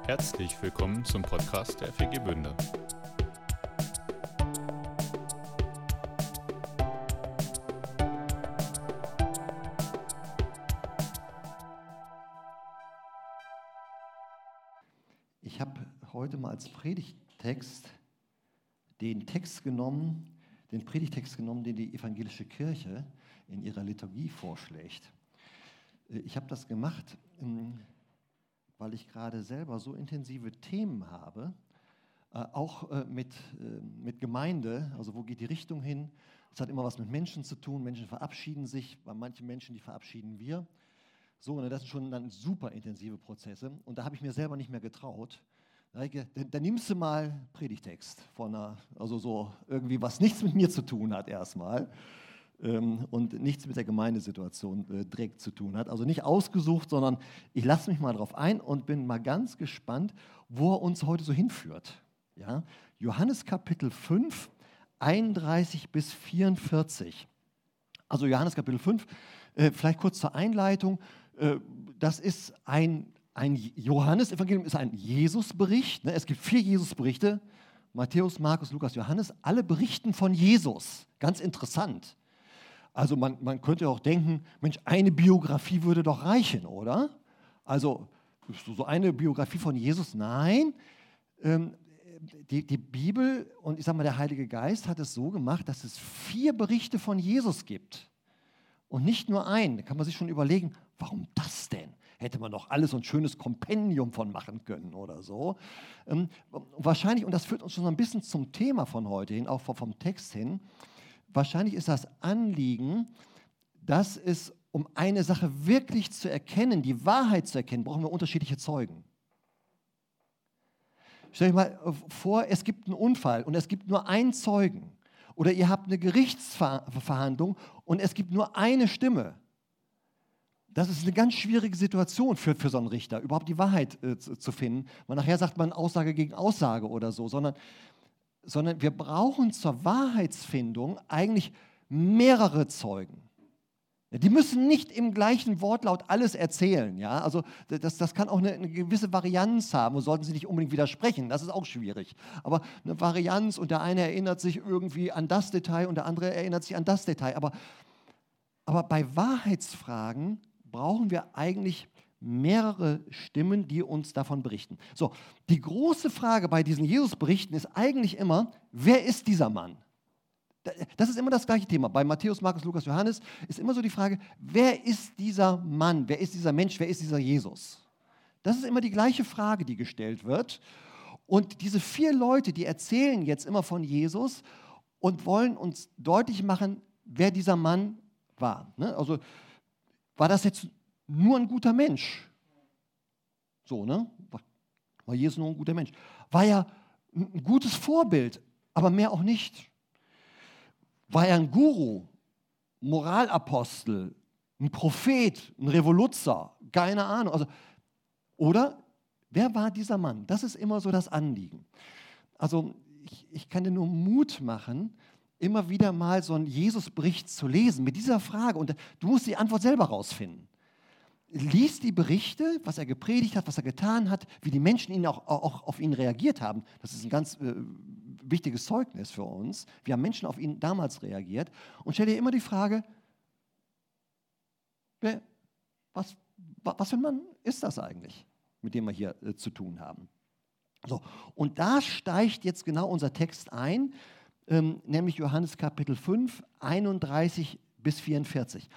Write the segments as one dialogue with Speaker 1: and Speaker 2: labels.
Speaker 1: Herzlich willkommen zum Podcast der FEG Bünde.
Speaker 2: Ich habe heute mal als Predigttext den Predigtext genommen, den die evangelische Kirche in ihrer Liturgie vorschlägt. Ich habe das gemacht, weil ich gerade selber so intensive Themen habe, auch mit Gemeinde, also wo geht die Richtung hin? Es hat immer was mit Menschen zu tun, Menschen verabschieden sich, bei manchen Menschen, die verabschieden wir. So, und das sind schon dann super intensive Prozesse und da habe ich mir selber nicht mehr getraut. Da nimmst du mal Predigtext also so irgendwie, was nichts mit mir zu tun hat erstmal und nichts mit der Gemeindesituation direkt zu tun hat. Also nicht ausgesucht, sondern ich lasse mich mal drauf ein und bin mal ganz gespannt, wo er uns heute so hinführt. Ja? Johannes Kapitel 5, 31 bis 44. Also Johannes Kapitel 5, vielleicht kurz zur Einleitung. Das ist ein Johannes-Evangelium ist ein Jesus-Bericht. Es gibt 4 Jesus-Berichte, Matthäus, Markus, Lukas, Johannes, alle berichten von Jesus. Ganz interessant. Also man könnte auch denken, Mensch, eine Biografie würde doch reichen, oder? Also so eine Biografie von Jesus, nein. Die Bibel und ich sage mal, der Heilige Geist hat es so gemacht, dass es 4 Berichte von Jesus gibt. Und nicht nur einen. Da kann man sich schon überlegen, warum das denn? Hätte man doch alles so ein schönes Kompendium von machen können oder so. Wahrscheinlich, und das führt uns schon so ein bisschen zum Thema von heute hin, auch vom Text hin, wahrscheinlich ist das Anliegen, dass es, um eine Sache wirklich zu erkennen, die Wahrheit zu erkennen, brauchen wir unterschiedliche Zeugen. Stell dir mal vor, es gibt einen Unfall und es gibt nur einen Zeugen. Oder ihr habt eine Gerichtsverhandlung und es gibt nur eine Stimme. Das ist eine ganz schwierige Situation für so einen Richter, überhaupt die Wahrheit zu finden. Weil nachher sagt man Aussage gegen Aussage oder so, sondern wir brauchen zur Wahrheitsfindung eigentlich mehrere Zeugen. Die müssen nicht im gleichen Wortlaut alles erzählen. Ja? Also das kann auch eine gewisse Varianz haben und sollten sie nicht unbedingt widersprechen, das ist auch schwierig. Aber eine Varianz und der eine erinnert sich irgendwie an das Detail und der andere erinnert sich an das Detail. Aber bei Wahrheitsfragen brauchen wir eigentlich mehrere Stimmen, die uns davon berichten. So, die große Frage bei diesen Jesus-Berichten ist eigentlich immer, wer ist dieser Mann? Das ist immer das gleiche Thema. Bei Matthäus, Markus, Lukas, Johannes ist immer so die Frage, wer ist dieser Mann, wer ist dieser Mensch, wer ist dieser Jesus? Das ist immer die gleiche Frage, die gestellt wird. Und diese 4 Leute, die erzählen jetzt immer von Jesus und wollen uns deutlich machen, wer dieser Mann war. Also war das jetzt nur ein guter Mensch? So, ne? War Jesus nur ein guter Mensch? War er ein gutes Vorbild, aber mehr auch nicht? War er ein Guru, Moralapostel, ein Prophet, ein Revoluzer? Keine Ahnung. Oder wer war dieser Mann? Das ist immer so das Anliegen. Also ich kann dir nur Mut machen, immer wieder mal so einen Jesus-Bericht zu lesen mit dieser Frage. Und du musst die Antwort selber rausfinden. Lies die Berichte, was er gepredigt hat, was er getan hat, wie die Menschen auch auf ihn reagiert haben. Das ist ein ganz wichtiges Zeugnis für uns. Wie haben Menschen auf ihn damals reagiert? Und stell dir immer die Frage, was für ein Mann ist das eigentlich, mit dem wir hier zu tun haben? So, und da steigt jetzt genau unser Text ein, nämlich Johannes Kapitel 5, 31 bis 44.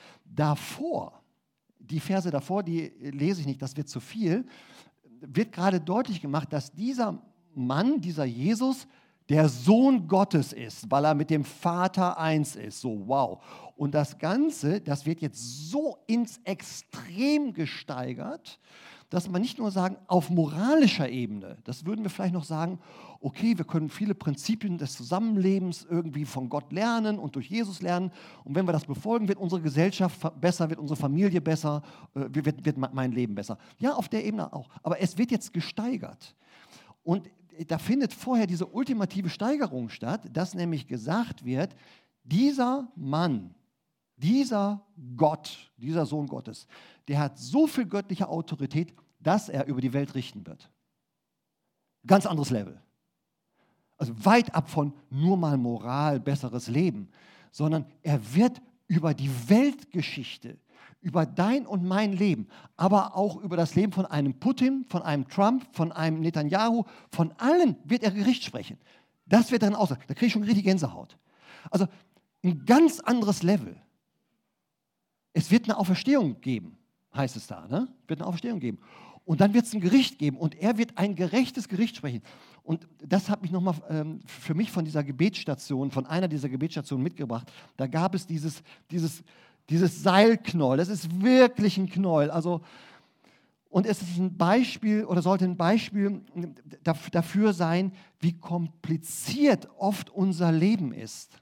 Speaker 2: Die Verse davor, die lese ich nicht, das wird zu viel, wird gerade deutlich gemacht, dass dieser Mann, dieser Jesus, der Sohn Gottes ist, weil er mit dem Vater eins ist. So, wow. Und das Ganze, das wird jetzt so ins Extrem gesteigert, dass man nicht nur sagen, auf moralischer Ebene, das würden wir vielleicht noch sagen, okay, wir können viele Prinzipien des Zusammenlebens irgendwie von Gott lernen und durch Jesus lernen. Und wenn wir das befolgen, wird unsere Gesellschaft besser, wird unsere Familie besser, wird mein Leben besser. Ja, auf der Ebene auch. Aber es wird jetzt gesteigert. Und da findet vorher diese ultimative Steigerung statt, dass nämlich gesagt wird, dieser Mann, dieser Gott, dieser Sohn Gottes, der hat so viel göttliche Autorität, dass er über die Welt richten wird. Ganz anderes Level. Also weit ab von nur mal Moral, besseres Leben, sondern er wird über die Weltgeschichte, über dein und mein Leben, aber auch über das Leben von einem Putin, von einem Trump, von einem Netanyahu, von allen wird er Gericht sprechen. Das wird dann aussagen. Da kriege ich schon richtig Gänsehaut. Also ein ganz anderes Level. Es wird eine Auferstehung geben, heißt es da. Ne? Es wird eine Auferstehung geben. Und dann wird es ein Gericht geben und er wird ein gerechtes Gericht sprechen. Und das hat mich nochmal für mich von dieser Gebetsstation, von einer dieser Gebetsstationen mitgebracht. Da gab es dieses Seilknäuel. Das ist wirklich ein Knäuel. Also, und es ist ein Beispiel oder sollte ein Beispiel dafür sein, wie kompliziert oft unser Leben ist.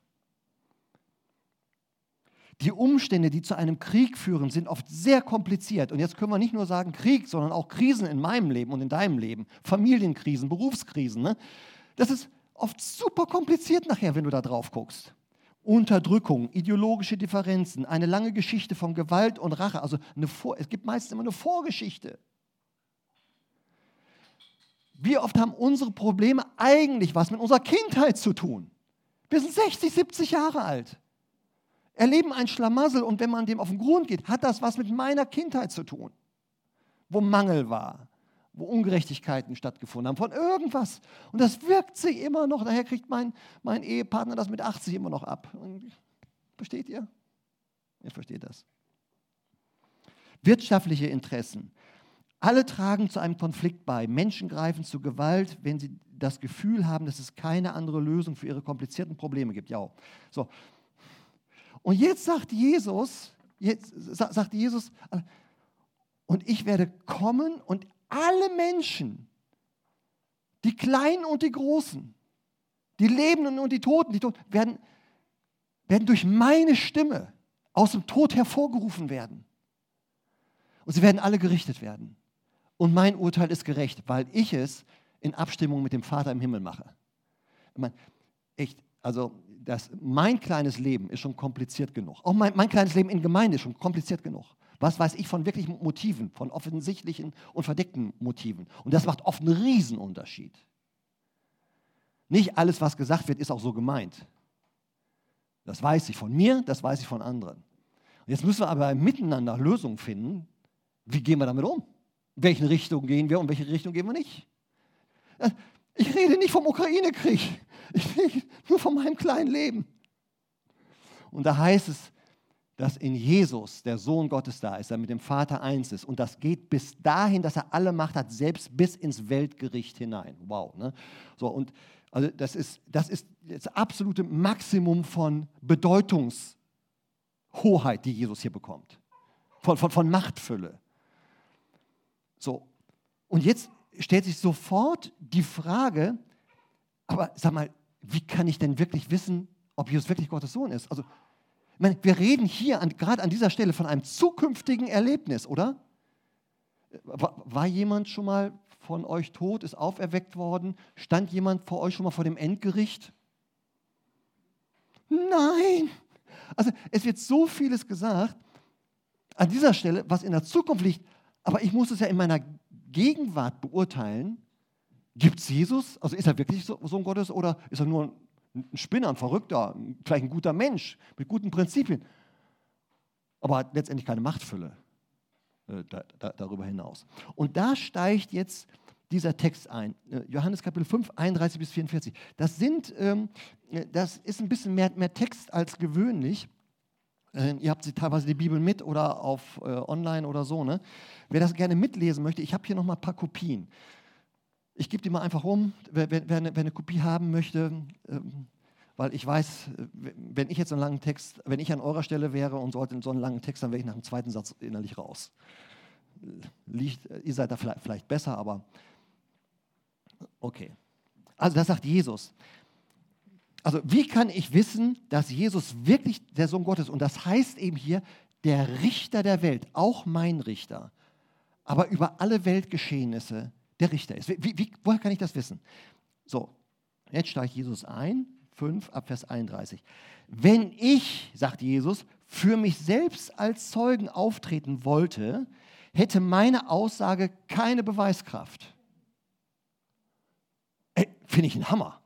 Speaker 2: Die Umstände, die zu einem Krieg führen, sind oft sehr kompliziert. Und jetzt können wir nicht nur sagen Krieg, sondern auch Krisen in meinem Leben und in deinem Leben. Familienkrisen, Berufskrisen. Ne? Das ist oft super kompliziert nachher, wenn du da drauf guckst. Unterdrückung, ideologische Differenzen, eine lange Geschichte von Gewalt und Rache. Also es gibt meistens immer eine Vorgeschichte. Wie oft haben unsere Probleme eigentlich was mit unserer Kindheit zu tun? Wir sind 60, 70 Jahre alt. Erleben ein Schlamassel und wenn man dem auf den Grund geht, hat das was mit meiner Kindheit zu tun, wo Mangel war, wo Ungerechtigkeiten stattgefunden haben, von irgendwas. Und das wirkt sich immer noch, daher kriegt mein Ehepartner das mit 80 immer noch ab. Und, versteht ihr? Ihr versteht das. Wirtschaftliche Interessen. Alle tragen zu einem Konflikt bei. Menschen greifen zu Gewalt, wenn sie das Gefühl haben, dass es keine andere Lösung für ihre komplizierten Probleme gibt. Ja. So. Und jetzt sagt Jesus, und ich werde kommen und alle Menschen, die Kleinen und die Großen, die Lebenden und die Toten, werden durch meine Stimme aus dem Tod hervorgerufen werden. Und sie werden alle gerichtet werden. Und mein Urteil ist gerecht, weil ich es in Abstimmung mit dem Vater im Himmel mache. Ich meine, echt, also mein kleines Leben ist schon kompliziert genug. Auch mein kleines Leben in Gemeinde ist schon kompliziert genug. Was weiß ich von wirklichen Motiven, von offensichtlichen und verdeckten Motiven. Und das macht oft einen Riesenunterschied. Nicht alles, was gesagt wird, ist auch so gemeint. Das weiß ich von mir, das weiß ich von anderen. Und jetzt müssen wir aber miteinander Lösungen finden. Wie gehen wir damit um? In welche Richtung gehen wir und in welche Richtung gehen wir nicht? Ich rede nicht vom Ukraine-Krieg. Ich rede nur von meinem kleinen Leben. Und da heißt es, dass in Jesus der Sohn Gottes da ist, der mit dem Vater eins ist. Und das geht bis dahin, dass er alle Macht hat, selbst bis ins Weltgericht hinein. Wow. Ne? So, und also das ist das absolute Maximum von Bedeutungshoheit, die Jesus hier bekommt. Von Machtfülle. So, und jetzt stellt sich sofort die Frage, aber sag mal, wie kann ich denn wirklich wissen, ob Jesus wirklich Gottes Sohn ist? Also, ich meine, wir reden hier gerade an dieser Stelle von einem zukünftigen Erlebnis, oder? War jemand schon mal von euch tot, ist auferweckt worden? Stand jemand vor euch schon mal vor dem Endgericht? Nein! Also es wird so vieles gesagt an dieser Stelle, was in der Zukunft liegt, aber ich muss es ja in meiner Gegenwart beurteilen. Gibt es Jesus? Also ist er wirklich Sohn Gottes oder ist er nur ein Spinner, ein Verrückter, vielleicht ein guter Mensch mit guten Prinzipien, aber hat letztendlich keine Machtfülle darüber hinaus. Und da steigt jetzt dieser Text ein, Johannes Kapitel 5, 31 bis 44. Das ist ein bisschen mehr Text als gewöhnlich. Ihr habt teilweise die Bibel mit oder auf online oder so. Ne? Wer das gerne mitlesen möchte, ich habe hier nochmal ein paar Kopien. Ich gebe die mal einfach rum, wer eine Kopie haben möchte, weil ich weiß, wenn ich jetzt einen langen Text, wenn ich an eurer Stelle wäre und sollte so einen langen Text, dann wäre ich nach dem zweiten Satz innerlich raus. Ihr seid da vielleicht besser, aber okay. Also das sagt Jesus. Also wie kann ich wissen, dass Jesus wirklich der Sohn Gottes ist? Und das heißt eben hier, der Richter der Welt, auch mein Richter, aber über alle Weltgeschehnisse der Richter ist. Woher kann ich das wissen? So, jetzt steigt Jesus ein, 5 ab Vers 31. Wenn ich, sagt Jesus, für mich selbst als Zeugen auftreten wollte, hätte meine Aussage keine Beweiskraft. finde ich einen Hammer.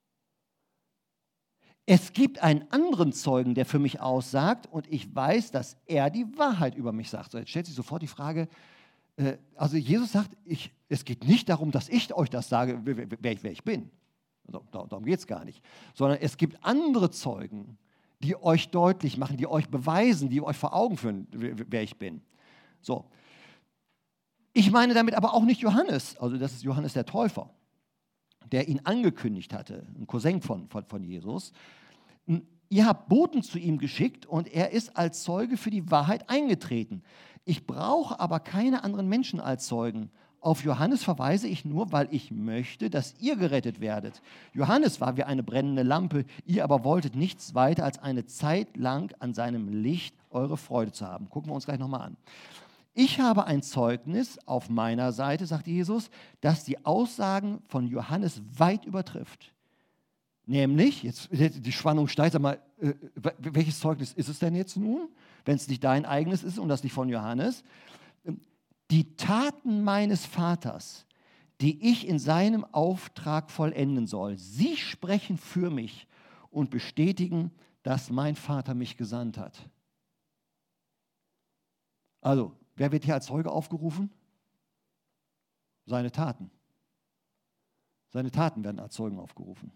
Speaker 2: Es gibt einen anderen Zeugen, der für mich aussagt und ich weiß, dass er die Wahrheit über mich sagt. So, jetzt stellt sich sofort die Frage, also Jesus sagt, es geht nicht darum, dass ich euch das sage, wer ich bin. Also, darum geht es gar nicht. Sondern es gibt andere Zeugen, die euch deutlich machen, die euch beweisen, die euch vor Augen führen, wer ich bin. So. Ich meine damit aber auch nicht Johannes, also das ist Johannes der Täufer, der ihn angekündigt hatte, ein Cousin von Jesus. Ihr habt Boten zu ihm geschickt und er ist als Zeuge für die Wahrheit eingetreten. Ich brauche aber keine anderen Menschen als Zeugen. Auf Johannes verweise ich nur, weil ich möchte, dass ihr gerettet werdet. Johannes war wie eine brennende Lampe, ihr aber wolltet nichts weiter als eine Zeit lang an seinem Licht eure Freude zu haben. Gucken wir uns gleich nochmal an. Ich habe ein Zeugnis auf meiner Seite, sagt Jesus, das die Aussagen von Johannes weit übertrifft. Nämlich, jetzt die Spannung steigt, sag mal, welches Zeugnis ist es denn jetzt nun, wenn es nicht dein eigenes ist und das nicht von Johannes? Die Taten meines Vaters, die ich in seinem Auftrag vollenden soll, sie sprechen für mich und bestätigen, dass mein Vater mich gesandt hat. Also, wer wird hier als Zeuge aufgerufen? Seine Taten. Seine Taten werden als Zeugen aufgerufen.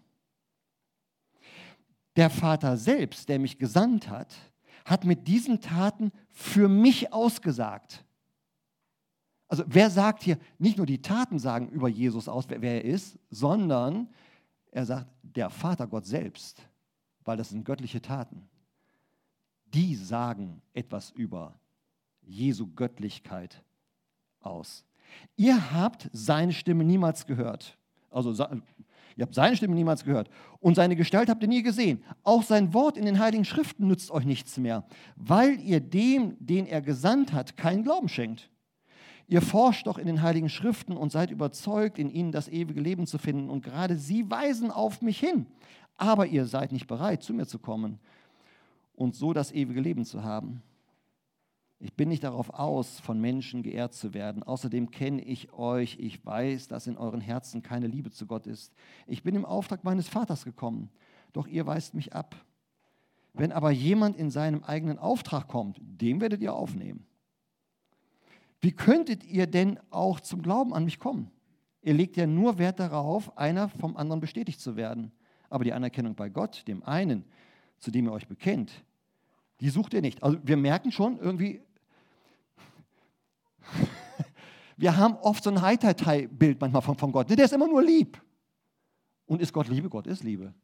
Speaker 2: Der Vater selbst, der mich gesandt hat, hat mit diesen Taten für mich ausgesagt. Also wer sagt hier, nicht nur die Taten sagen über Jesus aus, wer er ist, sondern er sagt, der Vater Gott selbst, weil das sind göttliche Taten. Die sagen etwas über Jesu Göttlichkeit aus. Ihr habt seine Stimme niemals gehört. Also ihr habt seine Stimme niemals gehört und seine Gestalt habt ihr nie gesehen. Auch sein Wort in den Heiligen Schriften nützt euch nichts mehr, weil ihr dem, den er gesandt hat, keinen Glauben schenkt. Ihr forscht doch in den Heiligen Schriften und seid überzeugt, in ihnen das ewige Leben zu finden. Und gerade sie weisen auf mich hin. Aber ihr seid nicht bereit, zu mir zu kommen und so das ewige Leben zu haben. Ich bin nicht darauf aus, von Menschen geehrt zu werden. Außerdem kenne ich euch. Ich weiß, dass in euren Herzen keine Liebe zu Gott ist. Ich bin im Auftrag meines Vaters gekommen, doch ihr weist mich ab. Wenn aber jemand in seinem eigenen Auftrag kommt, den werdet ihr aufnehmen. Wie könntet ihr denn auch zum Glauben an mich kommen? Ihr legt ja nur Wert darauf, einer vom anderen bestätigt zu werden. Aber die Anerkennung bei Gott, dem einen, zu dem ihr euch bekennt, die sucht ihr nicht. Also wir merken schon irgendwie, wir haben oft so ein High-Bild manchmal von Gott. Der ist immer nur lieb. Und ist Gott Liebe? Gott ist Liebe.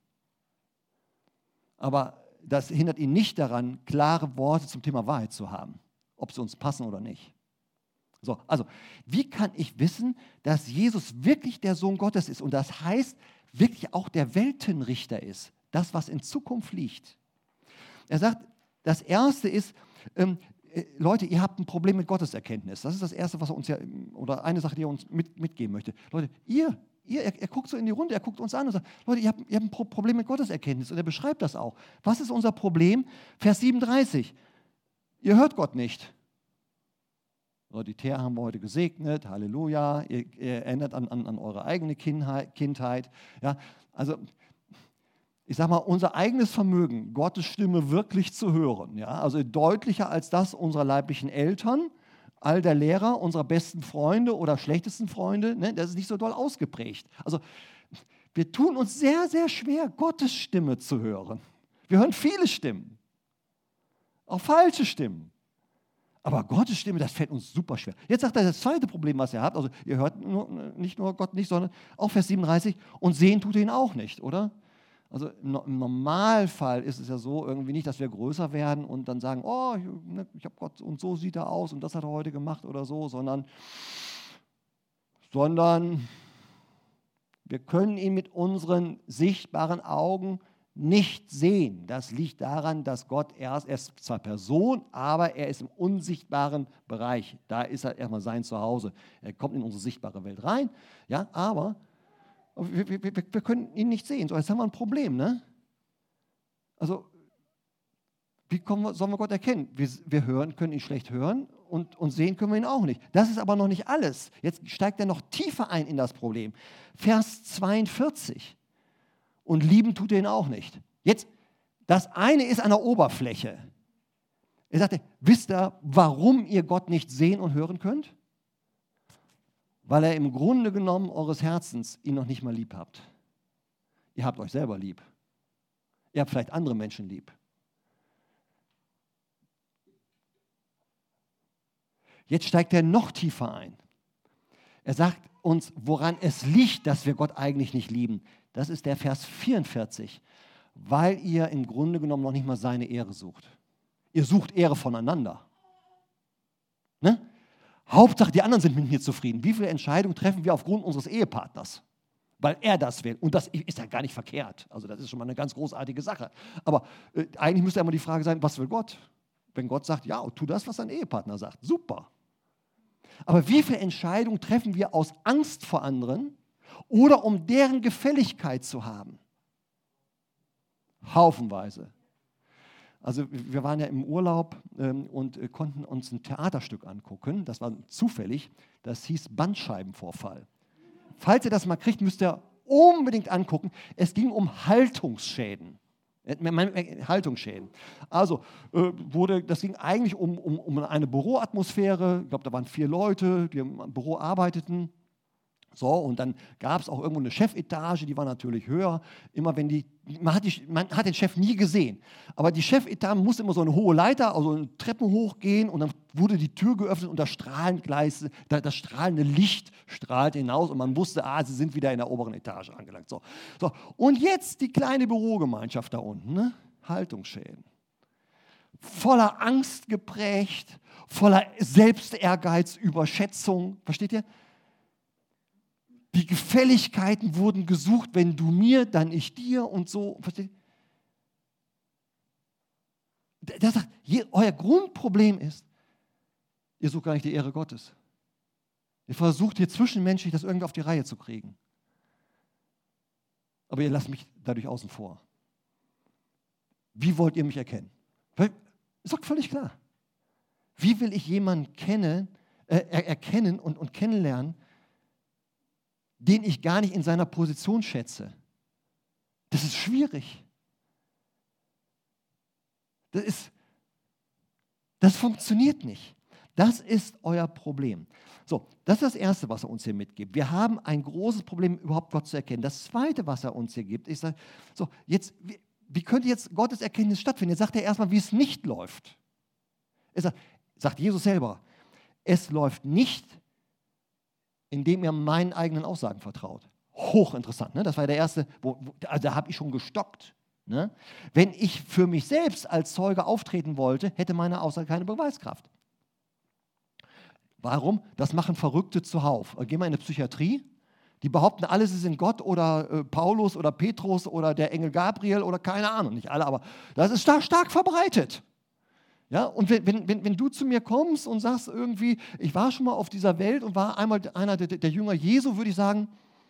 Speaker 2: Aber das hindert ihn nicht daran, klare Worte zum Thema Wahrheit zu haben, ob sie uns passen oder nicht. So, also, wie kann ich wissen, dass Jesus wirklich der Sohn Gottes ist und das heißt, wirklich auch der Weltenrichter ist, das, was in Zukunft liegt? Er sagt, das Erste ist, Leute, ihr habt ein Problem mit Gotteserkenntnis. Das ist das Erste, was er uns ja, oder eine Sache, die er uns mitgeben möchte. Leute, er guckt so in die Runde, er guckt uns an und sagt, Leute, ihr habt ein Problem mit Gotteserkenntnis und er beschreibt das auch. Was ist unser Problem? Vers 37, ihr hört Gott nicht. Die Thea haben wir heute gesegnet, Halleluja, ihr erinnert an eure eigene Kindheit. Ja, also ich sage mal, unser eigenes Vermögen, Gottes Stimme wirklich zu hören, ja, also deutlicher als das unserer leiblichen Eltern, all der Lehrer, unserer besten Freunde oder schlechtesten Freunde, ne, das ist nicht so doll ausgeprägt. Also wir tun uns sehr, sehr schwer, Gottes Stimme zu hören. Wir hören viele Stimmen, auch falsche Stimmen. Aber Gottes Stimme, das fällt uns super schwer. Jetzt sagt er das zweite Problem, was ihr habt. Also ihr hört nicht nur Gott nicht, sondern auch Vers 37. Und sehen tut ihr ihn auch nicht, oder? Also im Normalfall ist es ja so irgendwie nicht, dass wir größer werden und dann sagen, oh, ich habe Gott und so sieht er aus und das hat er heute gemacht oder so, sondern wir können ihn mit unseren sichtbaren Augen nicht sehen. Das liegt daran, dass Gott er ist zwar Person, aber er ist im unsichtbaren Bereich. Da ist er erstmal sein Zuhause. Er kommt in unsere sichtbare Welt rein, ja, aber wir können ihn nicht sehen. So, jetzt haben wir ein Problem, ne? Also, sollen wir Gott erkennen? Wir können ihn schlecht hören und sehen können wir ihn auch nicht. Das ist aber noch nicht alles. Jetzt steigt er noch tiefer ein in das Problem. Vers 42. Und lieben tut er ihn auch nicht. Jetzt, das eine ist an der Oberfläche. Er sagte, wisst ihr, warum ihr Gott nicht sehen und hören könnt? Weil er im Grunde genommen eures Herzens ihn noch nicht mal lieb habt. Ihr habt euch selber lieb. Ihr habt vielleicht andere Menschen lieb. Jetzt steigt er noch tiefer ein. Er sagt uns, woran es liegt, dass wir Gott eigentlich nicht lieben. Das ist der Vers 44. Weil ihr im Grunde genommen noch nicht mal seine Ehre sucht. Ihr sucht Ehre voneinander. Ne? Hauptsache, die anderen sind mit mir zufrieden. Wie viele Entscheidungen treffen wir aufgrund unseres Ehepartners? Weil er das will. Und das ist ja gar nicht verkehrt. Also das ist schon mal eine ganz großartige Sache. Aber eigentlich müsste immer die Frage sein, was will Gott? Wenn Gott sagt, ja, tu das, was dein Ehepartner sagt. Super. Aber wie viele Entscheidungen treffen wir aus Angst vor anderen oder um deren Gefälligkeit zu haben? Haufenweise. Also wir waren ja im Urlaub und konnten uns ein Theaterstück angucken. Das war zufällig. Das hieß Bandscheibenvorfall. Falls ihr das mal kriegt, müsst ihr unbedingt angucken. Es ging um Haltungsschäden. Haltungsschäden. Also das ging eigentlich um eine Büroatmosphäre. Ich glaube, da waren 4 Leute, die im Büro arbeiteten. So, und dann gab es auch irgendwo eine Chefetage, die war natürlich höher. Immer wenn man hat den Chef nie gesehen, aber die Chefetage musste immer so eine hohe Leiter, also eine Treppe hochgehen und dann wurde die Tür geöffnet und das strahlende Licht strahlte hinaus und man wusste, sie sind wieder in der oberen Etage angelangt. So. Und jetzt die kleine Bürogemeinschaft da unten, ne? Haltungsschäden. Voller Angst geprägt, voller Selbstehrgeiz, Überschätzung, versteht ihr? Die Gefälligkeiten wurden gesucht, wenn du mir, dann ich dir und so. Versteht? Der sagt, euer Grundproblem ist, ihr sucht gar nicht die Ehre Gottes. Ihr versucht hier zwischenmenschlich das irgendwie auf die Reihe zu kriegen. Aber ihr lasst mich dadurch außen vor. Wie wollt ihr mich erkennen? Ist doch völlig klar. Wie will ich jemanden erkennen und kennenlernen, den ich gar nicht in seiner Position schätze? Das ist schwierig. Das funktioniert nicht. Das ist euer Problem. So, das ist das Erste, was er uns hier mitgibt. Wir haben ein großes Problem, überhaupt Gott zu erkennen. Das Zweite, was er uns hier gibt, ist, so, jetzt, wie könnte jetzt Gottes Erkenntnis stattfinden? Jetzt sagt er erstmal, wie es nicht läuft. Er sagt Jesus selber, es läuft nicht, indem ihr meinen eigenen Aussagen vertraut. Hochinteressant, ne? Das war ja der erste, also da habe ich schon gestockt. Ne? Wenn ich für mich selbst als Zeuge auftreten wollte, hätte meine Aussage keine Beweiskraft. Warum? Das machen Verrückte zuhauf. Gehen wir in eine Psychiatrie, die behaupten alle, sie sind Gott oder Paulus oder Petrus oder der Engel Gabriel oder keine Ahnung, nicht alle, aber das ist stark verbreitet. Ja, und wenn du zu mir kommst und sagst irgendwie, ich war schon mal auf dieser Welt und war einmal einer der Jünger Jesu, würde ich sagen,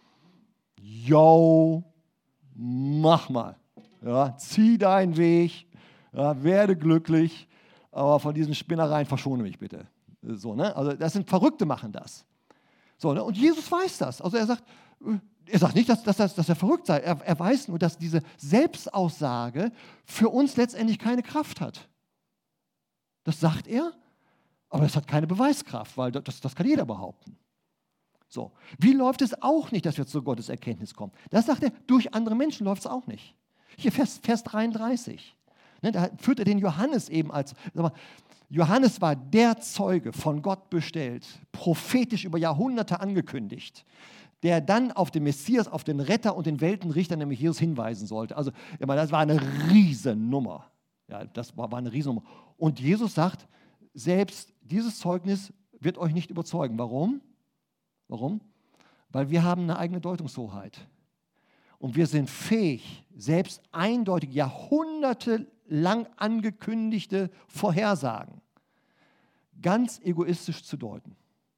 Speaker 2: yo, mach mal. Ja, zieh deinen Weg, ja, werde glücklich, aber von diesen Spinnereien verschone mich bitte. So, ne? Also das sind Verrückte, machen das. So, ne? Und Jesus weiß das. Also er sagt nicht, dass er verrückt sei. Er weiß nur, dass diese Selbstaussage für uns letztendlich keine Kraft hat. Das sagt er, aber es hat keine Beweiskraft, weil das kann jeder behaupten. So. Wie läuft es auch nicht, dass wir zu Gottes Erkenntnis kommen? Das sagt er, durch andere Menschen läuft es auch nicht. Hier Vers 33. Ne, da führt er den Johannes eben als, Johannes war der Zeuge, von Gott bestellt, prophetisch über Jahrhunderte angekündigt, der dann auf den Messias, auf den Retter und den Weltenrichter, nämlich Jesus, hinweisen sollte. Also, das war eine Riesennummer. Ja, das war eine Riesennummer. Und Jesus sagt, selbst dieses Zeugnis wird euch nicht überzeugen. Warum? Weil wir haben eine eigene Deutungshoheit. Und wir sind fähig, selbst eindeutig jahrhundertelang angekündigte Vorhersagen ganz egoistisch zu deuten.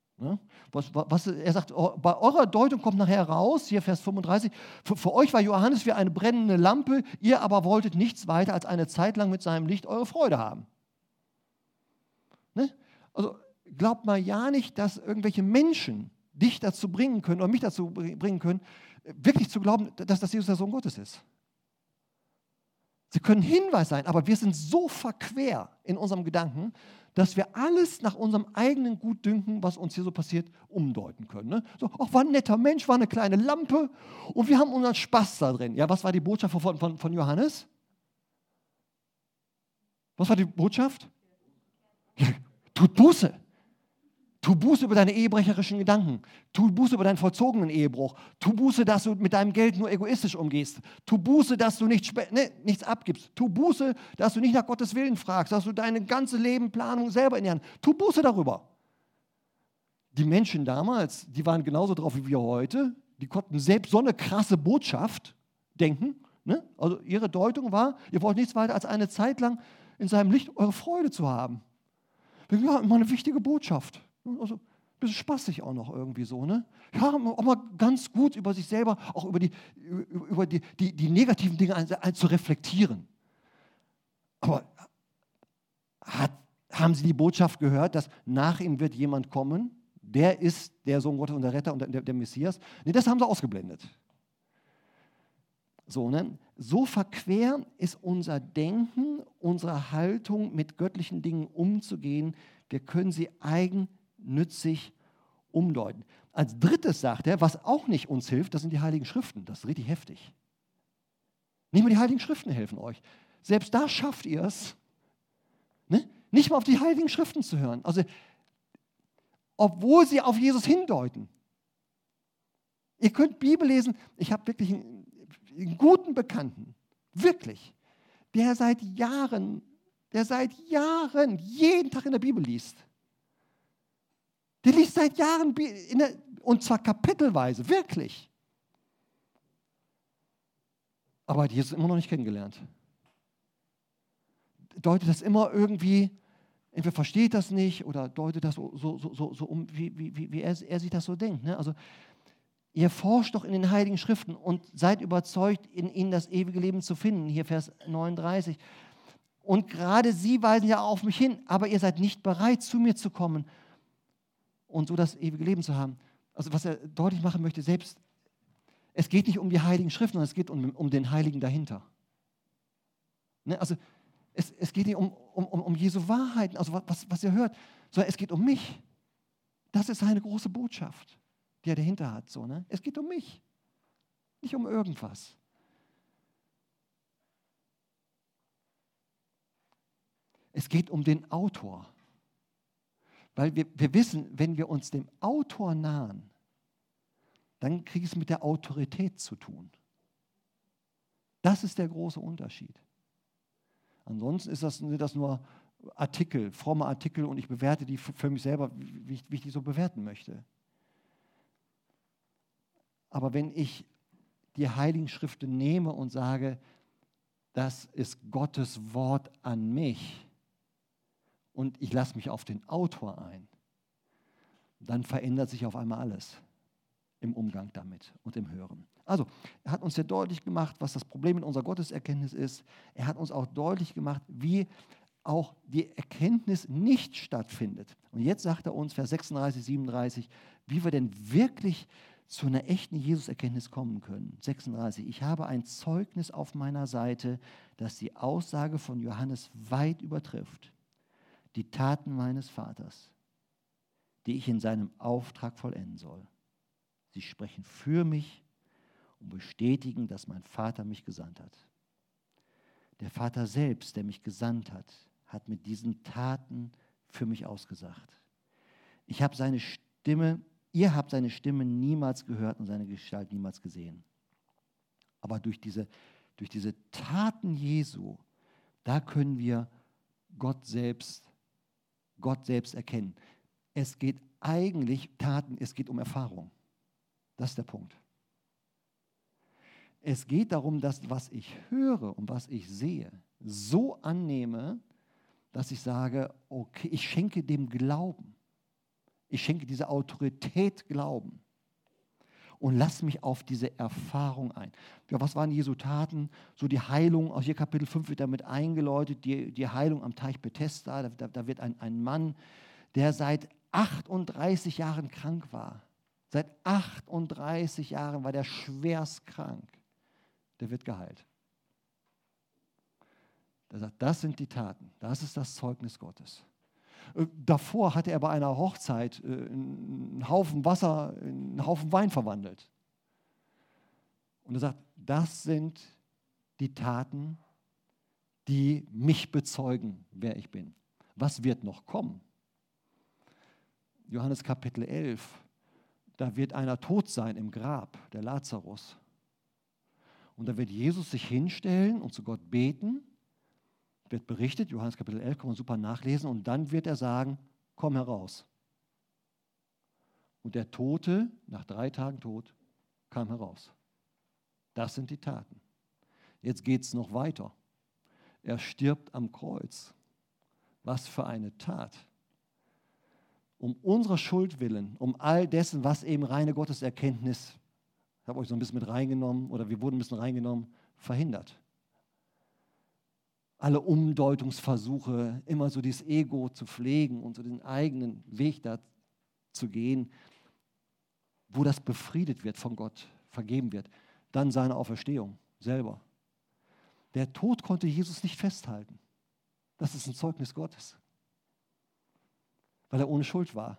Speaker 2: Er sagt, bei eurer Deutung kommt nachher raus, hier Vers 35, für euch war Johannes wie eine brennende Lampe, ihr aber wolltet nichts weiter als eine Zeit lang mit seinem Licht eure Freude haben. Ne? Also glaubt mal ja nicht, dass irgendwelche Menschen dich dazu bringen können oder mich dazu bringen können, wirklich zu glauben, dass das Jesus der Sohn Gottes ist. Sie können Hinweis sein, aber wir sind so verquer in unserem Gedanken, dass wir alles nach unserem eigenen Gutdünken, was uns hier so passiert, umdeuten können. Ne? So, ach, war ein netter Mensch, war eine kleine Lampe und wir haben unseren Spaß da drin. Ja, was war die Botschaft von Johannes? Was war die Botschaft? Ja, tut Buße. Tu Buße über deine ehebrecherischen Gedanken. Tu Buße über deinen vollzogenen Ehebruch. Tu Buße, dass du mit deinem Geld nur egoistisch umgehst. Tu Buße, dass du nichts abgibst. Tu Buße, dass du nicht nach Gottes Willen fragst, dass du deine ganze Lebenplanung selber in die Hand. Tu Buße darüber. Die Menschen damals, die waren genauso drauf wie wir heute. Die konnten selbst so eine krasse Botschaft denken. Ne? Also ihre Deutung war, ihr wollt nichts weiter als eine Zeit lang in seinem Licht eure Freude zu haben. Ja, immer eine wichtige Botschaft. Also ein bisschen spaßig auch noch irgendwie so, ne? Ja, auch mal ganz gut über sich selber, auch über die negativen Dinge zu reflektieren. Aber haben Sie die Botschaft gehört, dass nach ihm wird jemand kommen, der ist der Sohn Gottes und der Retter und der Messias? Nee, das haben sie ausgeblendet. So, ne? So verquer ist unser Denken, unsere Haltung, mit göttlichen Dingen umzugehen. Wir können sie eigennützig umdeuten. Als drittes sagt er, was auch nicht uns hilft, das sind die Heiligen Schriften. Das ist richtig heftig. Nicht mal die Heiligen Schriften helfen euch. Selbst da schafft ihr es, ne? Nicht mal auf die Heiligen Schriften zu hören. Also, obwohl sie auf Jesus hindeuten. Ihr könnt Bibel lesen. Ich habe wirklich einen guten Bekannten, wirklich, der seit Jahren jeden Tag in der Bibel liest. Der liest seit Jahren, und zwar kapitelweise, wirklich. Aber hat Jesus immer noch nicht kennengelernt. Deutet das immer irgendwie, entweder versteht das nicht oder deutet das so um, wie er sich das so denkt. Ne? Also, ihr forscht doch in den Heiligen Schriften und seid überzeugt, in ihnen das ewige Leben zu finden. Hier Vers 39. Und gerade sie weisen ja auf mich hin, aber ihr seid nicht bereit, zu mir zu kommen und so das ewige Leben zu haben. Also was er deutlich machen möchte, selbst, es geht nicht um die Heiligen Schriften, sondern es geht um den Heiligen dahinter. Ne? Also es geht nicht um Jesu Wahrheiten, also was ihr hört, sondern es geht um mich. Das ist seine große Botschaft, die er dahinter hat. So, ne? Es geht um mich, nicht um irgendwas. Es geht um den Autor. Weil wir wissen, wenn wir uns dem Autor nahen, dann kriegt es mit der Autorität zu tun. Das ist der große Unterschied. Ansonsten sind das nur Artikel, fromme Artikel, und ich bewerte die für mich selber, wie ich die so bewerten möchte. Aber wenn ich die Heiligen Schriften nehme und sage, das ist Gottes Wort an mich und ich lasse mich auf den Autor ein, dann verändert sich auf einmal alles im Umgang damit und im Hören. Also, er hat uns ja deutlich gemacht, was das Problem in unserer Gotteserkenntnis ist. Er hat uns auch deutlich gemacht, wie auch die Erkenntnis nicht stattfindet. Und jetzt sagt er uns, Vers 36, 37, wie wir denn wirklich zu einer echten Jesuserkenntnis kommen können. 36, ich habe ein Zeugnis auf meiner Seite, das die Aussage von Johannes weit übertrifft. Die Taten meines Vaters, die ich in seinem Auftrag vollenden soll. Sie sprechen für mich und bestätigen, dass mein Vater mich gesandt hat. Der Vater selbst, der mich gesandt hat, hat mit diesen Taten für mich ausgesagt. Ihr habt seine Stimme niemals gehört und seine Gestalt niemals gesehen. Aber durch diese Taten Jesu, da können wir Gott selbst erkennen. Es geht um Erfahrung. Das ist der Punkt. Es geht darum, dass was ich höre und was ich sehe, so annehme, dass ich sage, okay, ich schenke dem Glauben. Ich schenke dieser Autorität Glauben und lass mich auf diese Erfahrung ein. Ja, was waren Jesu Taten? So die Heilung, aus hier Kapitel 5 wird damit eingeläutet, die Heilung am Teich Bethesda. Da wird ein Mann, der seit 38 Jahren krank war. Seit 38 Jahren war der schwerst krank. Der wird geheilt. Er sagt, das sind die Taten, das ist das Zeugnis Gottes. Davor hatte er bei einer Hochzeit einen Haufen Wasser in einen Haufen Wein verwandelt. Und er sagt, das sind die Taten, die mich bezeugen, wer ich bin. Was wird noch kommen? Johannes Kapitel 11, da wird einer tot sein im Grab, der Lazarus. Und da wird Jesus sich hinstellen und zu Gott beten, wird berichtet, Johannes Kapitel 11, kann man super nachlesen, und dann wird er sagen, komm heraus. Und der Tote, nach 3 Tagen tot, kam heraus. Das sind die Taten. Jetzt geht es noch weiter. Er stirbt am Kreuz. Was für eine Tat. Um unserer Schuld willen, um all dessen, was eben reine Gotteserkenntnis, ich habe euch so ein bisschen mit reingenommen, oder wir wurden ein bisschen reingenommen, verhindert. Alle Umdeutungsversuche, immer so dieses Ego zu pflegen und so den eigenen Weg da zu gehen, wo das befriedet wird von Gott, vergeben wird. Dann seine Auferstehung selber. Der Tod konnte Jesus nicht festhalten. Das ist ein Zeugnis Gottes, weil er ohne Schuld war.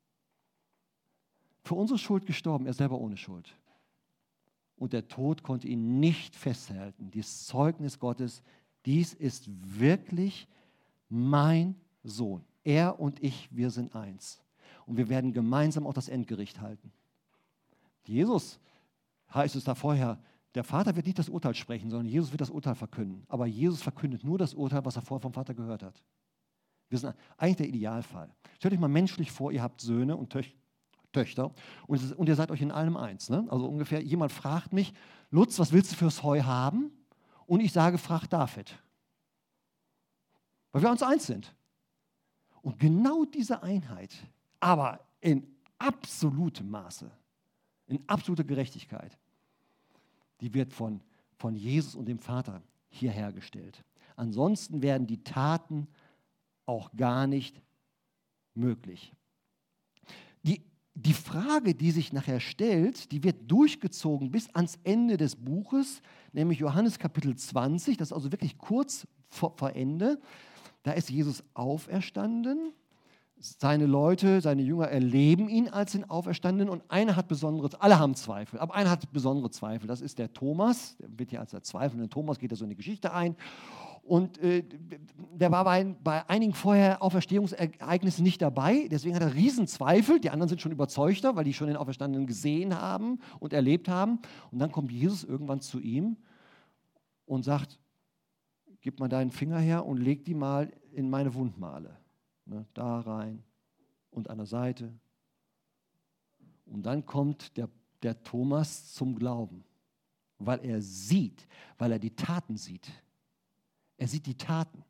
Speaker 2: Für unsere Schuld gestorben, er selber ohne Schuld. Und der Tod konnte ihn nicht festhalten. Dieses Zeugnis Gottes, dies ist wirklich mein Sohn. Er und ich, wir sind eins. Und wir werden gemeinsam auch das Endgericht halten. Jesus, heißt es da vorher, der Vater wird nicht das Urteil sprechen, sondern Jesus wird das Urteil verkünden. Aber Jesus verkündet nur das Urteil, was er vorher vom Vater gehört hat. Wir sind eigentlich der Idealfall. Stellt euch mal menschlich vor, ihr habt Söhne und Töchter und ihr seid euch in allem eins. Ne? Also ungefähr, jemand fragt mich, Lutz, was willst du fürs Heu haben? Und ich sage, frag David. Weil wir uns eins sind. Und genau diese Einheit, aber in absolutem Maße, in absoluter Gerechtigkeit, die wird von Jesus und dem Vater hier hergestellt. Ansonsten werden die Taten auch gar nicht möglich. Die Frage, die sich nachher stellt, die wird durchgezogen bis ans Ende des Buches, nämlich Johannes Kapitel 20, das ist also wirklich kurz vor Ende. Da ist Jesus auferstanden. Seine Leute, seine Jünger erleben ihn als den Auferstandenen und einer hat alle haben Zweifel, aber einer hat besondere Zweifel. Das ist der Thomas, der wird hier als der zweifelnde Thomas, geht da so in die Geschichte ein. Und der war bei einigen vorher Auferstehungsereignissen nicht dabei, deswegen hat er Riesenzweifel. Die anderen sind schon überzeugter, weil die schon den Auferstandenen gesehen haben und erlebt haben. Und dann kommt Jesus irgendwann zu ihm und sagt, gib mal deinen Finger her und leg die mal in meine Wundmale. Ne, da rein und an der Seite. Und dann kommt der Thomas zum Glauben, weil er sieht, weil er die Taten sieht. Er sieht die Taten.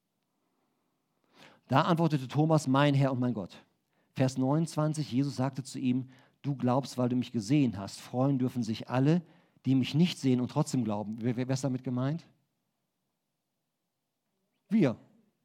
Speaker 2: Da antwortete Thomas, mein Herr und mein Gott. Vers 29, Jesus sagte zu ihm, du glaubst, weil du mich gesehen hast. Freuen dürfen sich alle, die mich nicht sehen und trotzdem glauben. Wer ist damit gemeint? Wir.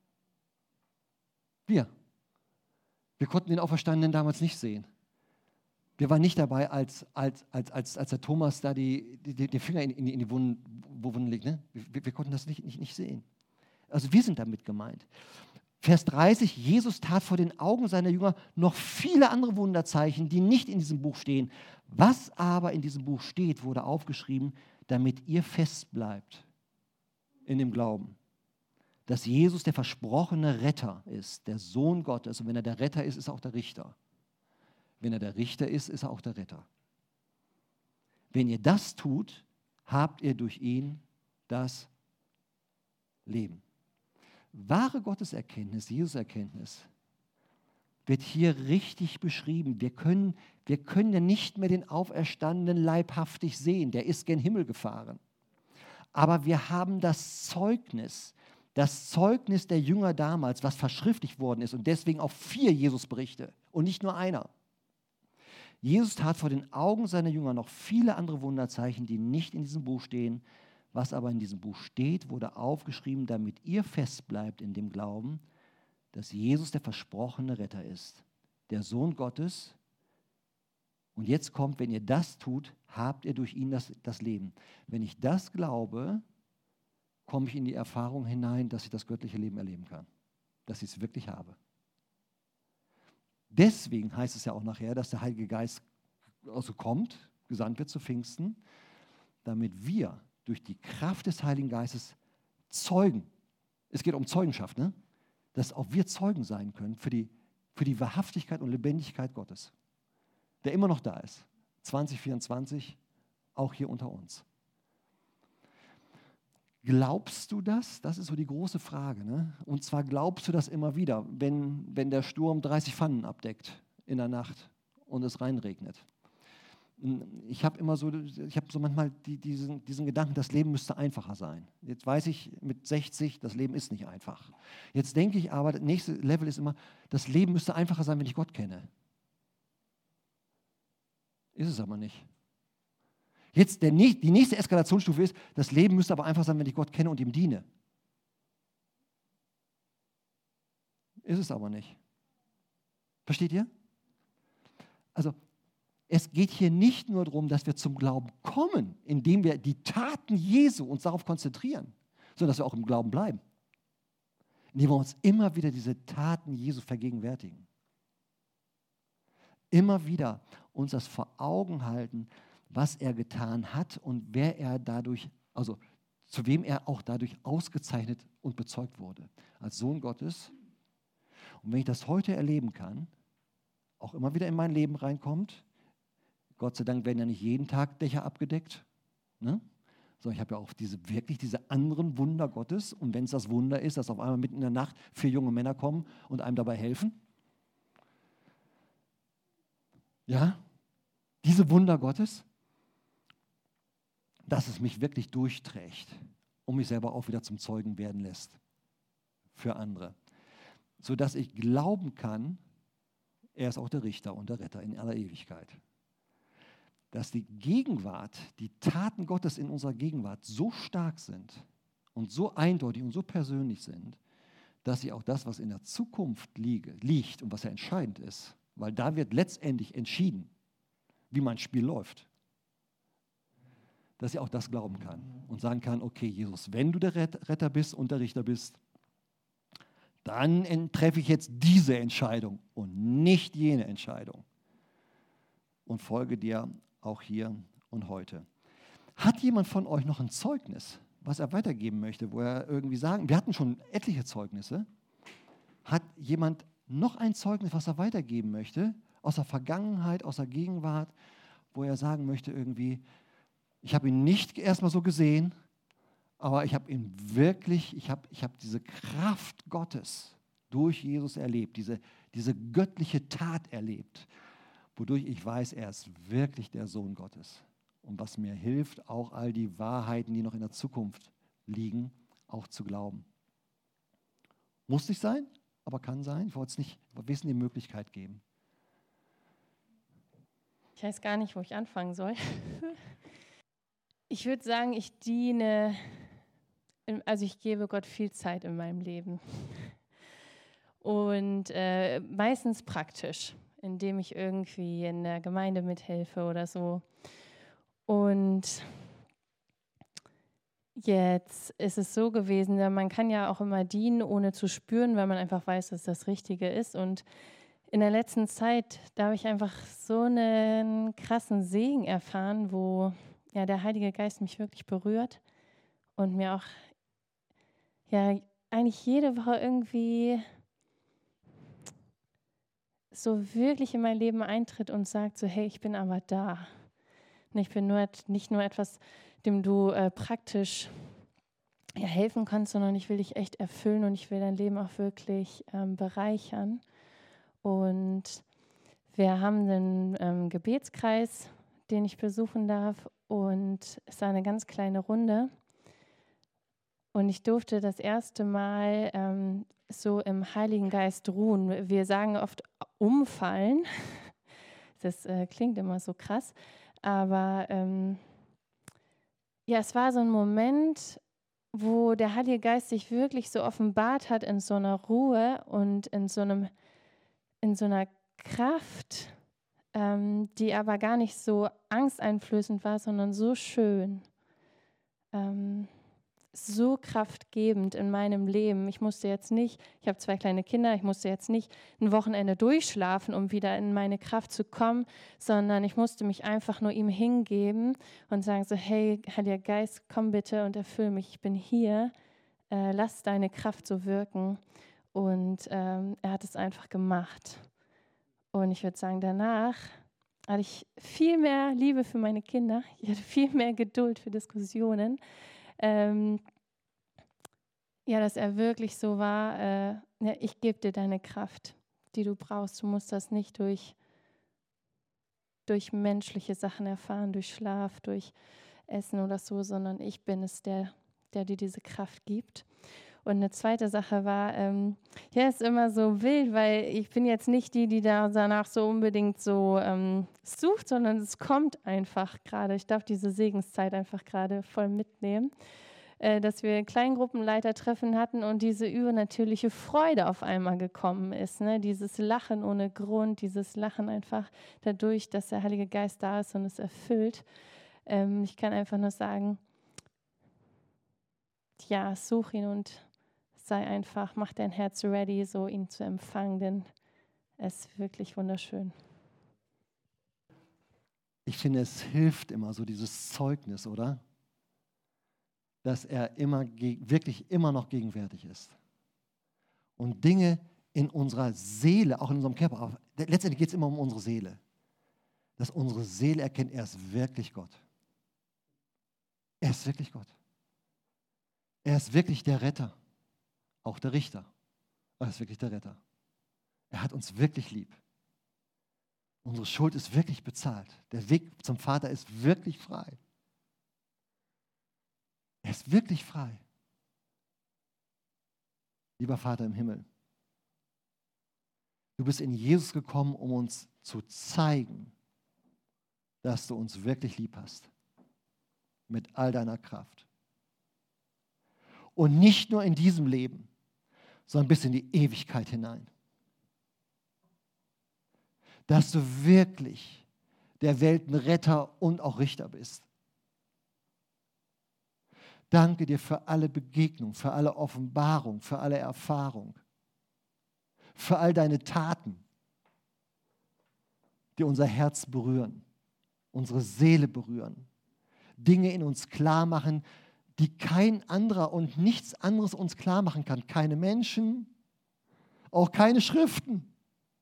Speaker 2: Wir konnten den Auferstandenen damals nicht sehen. Wir waren nicht dabei, als der Thomas da die Finger in die Wunden legt. Ne? Wir konnten das nicht sehen. Also wir sind damit gemeint. Vers 30, Jesus tat vor den Augen seiner Jünger noch viele andere Wunderzeichen, die nicht in diesem Buch stehen. Was aber in diesem Buch steht, wurde aufgeschrieben, damit ihr fest bleibt in dem Glauben. Dass Jesus der versprochene Retter ist, der Sohn Gottes. Und wenn er der Retter ist, ist er auch der Richter. Wenn er der Richter ist, ist er auch der Retter. Wenn ihr das tut, habt ihr durch ihn das Leben. Wahre Gotteserkenntnis, Jesus-Erkenntnis, wird hier richtig beschrieben. Wir können ja nicht mehr den Auferstandenen leibhaftig sehen. Der ist gen Himmel gefahren. Aber wir haben das Zeugnis der Jünger damals, was verschriftlicht worden ist und deswegen auch 4 Jesus-Berichte und nicht nur einer. Jesus tat vor den Augen seiner Jünger noch viele andere Wunderzeichen, die nicht in diesem Buch stehen. Was aber in diesem Buch steht, wurde aufgeschrieben, damit ihr fest bleibt in dem Glauben, dass Jesus der versprochene Retter ist, der Sohn Gottes. Und jetzt kommt, wenn ihr das tut, habt ihr durch ihn das Leben. Wenn ich das glaube, komme ich in die Erfahrung hinein, dass ich das göttliche Leben erleben kann. Dass ich es wirklich habe. Deswegen heißt es ja auch nachher, dass der Heilige Geist also kommt, gesandt wird zu Pfingsten, damit wir durch die Kraft des Heiligen Geistes Zeugen, es geht um Zeugenschaft, ne? Dass auch wir Zeugen sein können für die Wahrhaftigkeit und Lebendigkeit Gottes, der immer noch da ist, 2024, auch hier unter uns. Glaubst du das? Das ist so die große Frage. Ne? Und zwar glaubst du das immer wieder, wenn der Sturm 30 Pfannen abdeckt in der Nacht und es reinregnet. Ich habe so manchmal diesen Gedanken, das Leben müsste einfacher sein. Jetzt weiß ich mit 60, das Leben ist nicht einfach. Jetzt denke ich aber, das nächste Level ist immer, das Leben müsste einfacher sein, wenn ich Gott kenne. Ist es aber nicht. Jetzt die nächste Eskalationsstufe ist, das Leben müsste aber einfach sein, wenn ich Gott kenne und ihm diene. Ist es aber nicht. Versteht ihr? Also, es geht hier nicht nur darum, dass wir zum Glauben kommen, indem wir die Taten Jesu uns darauf konzentrieren, sondern dass wir auch im Glauben bleiben. Indem wir uns immer wieder diese Taten Jesu vergegenwärtigen. Immer wieder uns das vor Augen halten, was er getan hat und wer er dadurch, also zu wem er auch dadurch ausgezeichnet und bezeugt wurde. Als Sohn Gottes. Und wenn ich das heute erleben kann, auch immer wieder in mein Leben reinkommt, Gott sei Dank werden ja nicht jeden Tag Dächer abgedeckt, ne? Sondern ich habe ja auch diese anderen Wunder Gottes. Und wenn es das Wunder ist, dass auf einmal mitten in der Nacht 4 junge Männer kommen und einem dabei helfen. Ja, diese Wunder Gottes, dass es mich wirklich durchträgt und mich selber auch wieder zum Zeugen werden lässt für andere. Sodass ich glauben kann, er ist auch der Richter und der Retter in aller Ewigkeit. Dass die Gegenwart, die Taten Gottes in unserer Gegenwart so stark sind und so eindeutig und so persönlich sind, dass sie auch das, was in der Zukunft liegt und was ja entscheidend ist, weil da wird letztendlich entschieden, wie mein Spiel läuft, dass ich auch das glauben kann und sagen kann, okay, Jesus, wenn du der Retter bist und der Richter bist, dann treffe ich jetzt diese Entscheidung und nicht jene Entscheidung und folge dir auch hier und heute. Hat jemand von euch noch ein Zeugnis, was er weitergeben möchte, wo er irgendwie sagen, wir hatten schon etliche Zeugnisse, hat jemand noch ein Zeugnis, was er weitergeben möchte, aus der Vergangenheit, aus der Gegenwart, wo er sagen möchte irgendwie, ich habe ihn nicht erstmal so gesehen, aber ich habe ihn wirklich, ich habe diese Kraft Gottes durch Jesus erlebt, diese göttliche Tat erlebt, wodurch ich weiß, er ist wirklich der Sohn Gottes. Und was mir hilft, auch all die Wahrheiten, die noch in der Zukunft liegen, auch zu glauben. Muss nicht sein, aber kann sein. Ich wollte es nicht wissen, die Möglichkeit geben.
Speaker 3: Ich weiß gar nicht, wo ich anfangen soll. Ich würde sagen, ich gebe Gott viel Zeit in meinem Leben. Und meistens praktisch, indem ich irgendwie in der Gemeinde mithelfe oder so. Und jetzt ist es so gewesen, man kann ja auch immer dienen, ohne zu spüren, weil man einfach weiß, dass das Richtige ist. Und in der letzten Zeit, da habe ich einfach so einen krassen Segen erfahren, wo ja der Heilige Geist mich wirklich berührt und mir auch ja eigentlich jede Woche irgendwie so wirklich in mein Leben eintritt und sagt so, hey, ich bin aber da. Und ich bin nicht nur etwas, dem du praktisch helfen kannst, sondern ich will dich echt erfüllen und ich will dein Leben auch wirklich bereichern. Und wir haben einen Gebetskreis, den ich besuchen darf, und es war eine ganz kleine Runde. Und ich durfte das erste Mal so im Heiligen Geist ruhen. Wir sagen oft umfallen. Das klingt immer so krass. Aber es war so ein Moment, wo der Heilige Geist sich wirklich so offenbart hat in so einer Ruhe und in so einer Kraft, die aber gar nicht so angsteinflößend war, sondern so schön, so kraftgebend in meinem Leben. Ich habe 2 kleine Kinder, ich musste jetzt nicht ein Wochenende durchschlafen, um wieder in meine Kraft zu kommen, sondern ich musste mich einfach nur ihm hingeben und sagen so, hey, Heiliger Geist, komm bitte und erfüll mich, ich bin hier, lass deine Kraft so wirken. Und er hat es einfach gemacht. Und ich würde sagen, danach hatte ich viel mehr Liebe für meine Kinder, ich hatte viel mehr Geduld für Diskussionen. Dass er wirklich so war, ich gebe dir deine Kraft, die du brauchst. Du musst das nicht durch menschliche Sachen erfahren, durch Schlaf, durch Essen oder so, sondern ich bin es, der dir diese Kraft gibt. Und eine zweite Sache war, ist immer so wild, weil ich bin jetzt nicht die danach so unbedingt so sucht, sondern es kommt einfach gerade. Ich darf diese Segenszeit einfach gerade voll mitnehmen, dass wir Kleingruppenleitertreffen hatten und diese übernatürliche Freude auf einmal gekommen ist. Ne? Dieses Lachen ohne Grund, dieses Lachen einfach dadurch, dass der Heilige Geist da ist und es erfüllt. Ich kann einfach nur sagen, ja, such ihn und mach dein Herz ready, so ihn zu empfangen, denn es ist wirklich wunderschön.
Speaker 2: Ich finde, es hilft immer so dieses Zeugnis, oder? Dass er wirklich immer noch gegenwärtig ist. Und Dinge in unserer Seele, auch in unserem Körper, aber letztendlich geht es immer um unsere Seele. Dass unsere Seele erkennt, er ist wirklich Gott. Er ist wirklich Gott. Er ist wirklich der Retter. Auch der Richter. Er ist wirklich der Retter. Er hat uns wirklich lieb. Unsere Schuld ist wirklich bezahlt. Der Weg zum Vater ist wirklich frei. Er ist wirklich frei. Lieber Vater im Himmel, du bist in Jesus gekommen, um uns zu zeigen, dass du uns wirklich lieb hast. Mit all deiner Kraft. Und nicht nur in diesem Leben, sondern bis in die Ewigkeit hinein. Dass du wirklich der Weltenretter und auch Richter bist. Danke dir für alle Begegnungen, für alle Offenbarung, für alle Erfahrung, für all deine Taten, die unser Herz berühren, unsere Seele berühren, Dinge in uns klar machen, die kein anderer und nichts anderes uns klar machen kann. Keine Menschen, auch keine Schriften,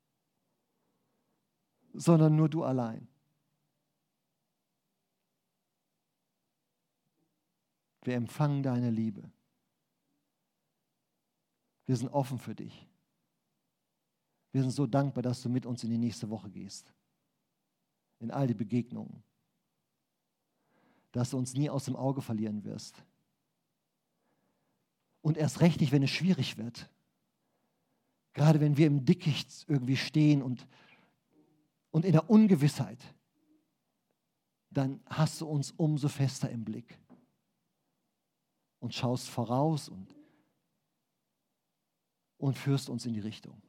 Speaker 2: sondern nur du allein. Wir empfangen deine Liebe. Wir sind offen für dich. Wir sind so dankbar, dass du mit uns in die nächste Woche gehst. In all die Begegnungen. Dass du uns nie aus dem Auge verlieren wirst. Und erst recht nicht, wenn es schwierig wird. Gerade wenn wir im Dickicht irgendwie stehen und in der Ungewissheit, dann hast du uns umso fester im Blick. Und schaust voraus und führst uns in die Richtung.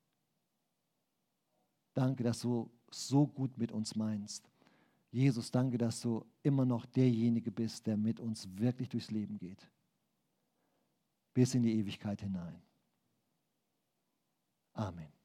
Speaker 2: Danke, dass du so gut mit uns meinst. Jesus, danke, dass du immer noch derjenige bist, der mit uns wirklich durchs Leben geht. Bis in die Ewigkeit hinein. Amen.